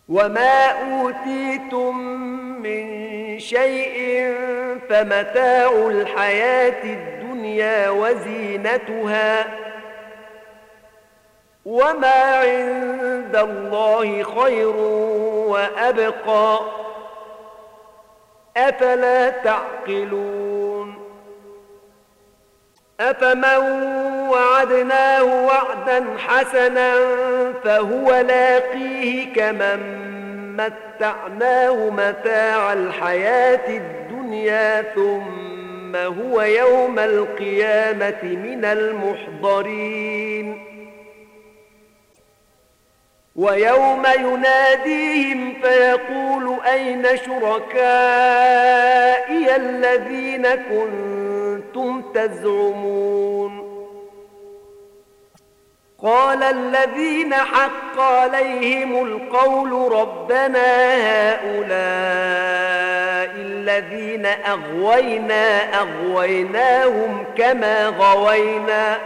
وما أوتيتم من شيء فمتاع الحياة الدنيا وزينتها، وما عند الله خير وأبقى، أفلا تعقلون؟ أفمن وعدناه وعدا حسنا فهو لاقيه كمن متعناه متاع الحياة الدنيا ثم هو يوم القيامة من المحضرين. ويوم يناديهم فيقول أين شركائي الذين كنتم تزعمون؟ قال الذين حق عليهم القول ربنا هؤلاء الذين أغويناهم كما غوينا،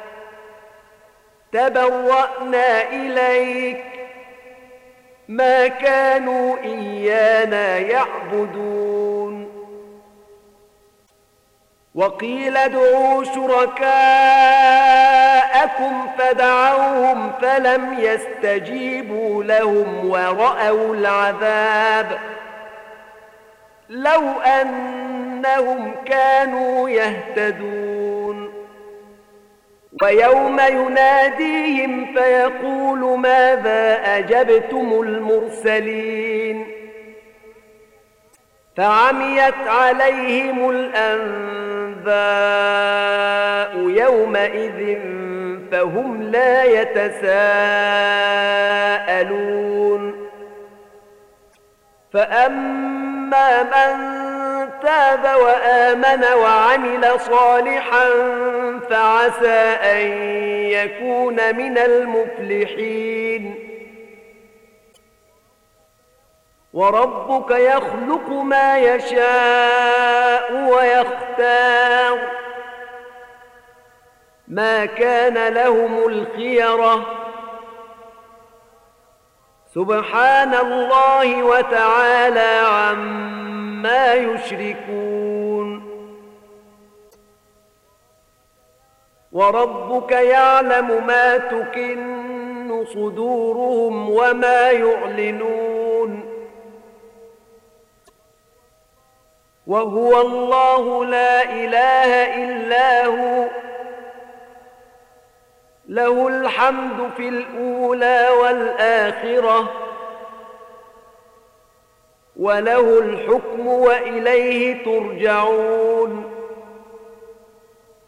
تبرأنا إليك ما كانوا إيانا يعبدون. وقيل ادعوا شركاءكم فدعوهم فلم يستجيبوا لهم ورأوا العذاب لو أنهم كانوا يهتدون. ويوم يناديهم فيقول ماذا أجبتم المرسلين؟ فعميت عليهم الأنباء يومئذ فهم لا يتساءلون. فأما من تاب وآمن وعمل صالحا فعسى أن يكون من المفلحين. وربك يخلق ما يشاء ويختار ما كان لهم الخيرة سبحان الله وتعالى عما يشركون. وربك يعلم ما تكن صدورهم وما يعلنون. وهو الله لا إله إلا هو له الحمد في الأولى والآخرة وله الحكم وإليه ترجعون.